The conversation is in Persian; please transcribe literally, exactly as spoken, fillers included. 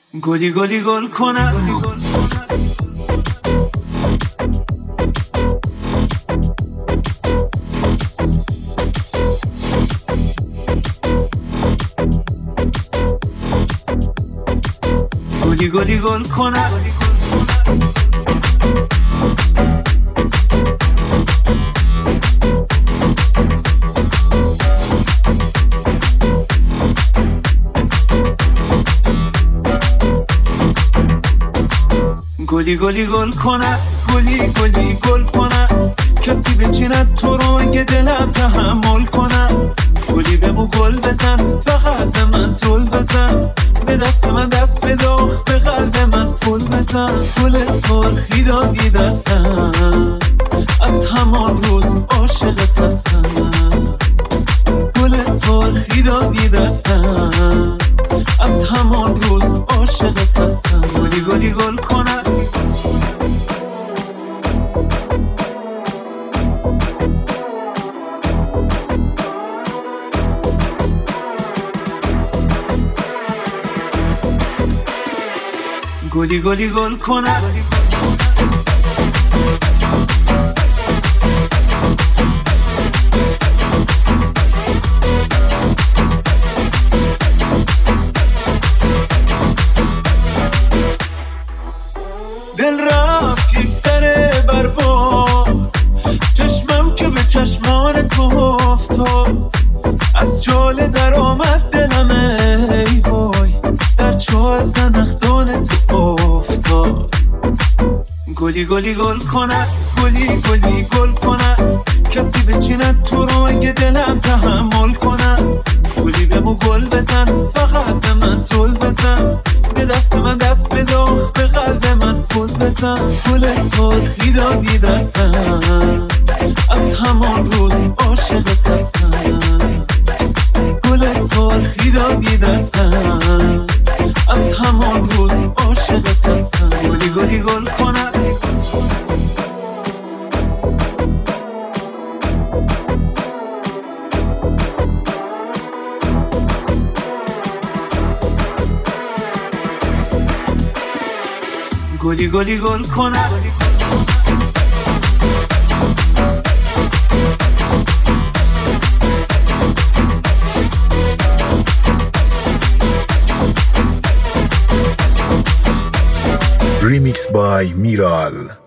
گلی گلی گل کنه گلی گلی گل کنه گلی گلی گل کنه گلی گلی گل کنه کسی بچیند تو رو اگه دلم تحمل کنه گلی بمو گل بزن فقط به من زل بزن به دست من دست بداخ به قلب من پل بزن گل سرخی دادی دستم از همان روز عاشقت هستم گل سرخی دادی دستم از همان روز عاشقت هستم گلی گلی گل کنه گلی گلی گل کنه دل رفت یک سر برباد چشمم که به چشمان تو افتاد از جاله در آمد دلم ای وای در چاه زنخدان تو افتاد گلی گلی گل کنه گلی گلی گل کنه کسی بچیند تو رو اگه دلم تحمل کنه گلی بمو گل بزن فقط به من زل بزن به دست من دست بداخ به قلب من پل بزن گل سرخی دادی دستم از همان روز عاشقت هستم گل سرخی دادی دستم از همان روز عاشقت هستم گلی گلی گل کنه گلی گلی گل کنه Remix by Miral.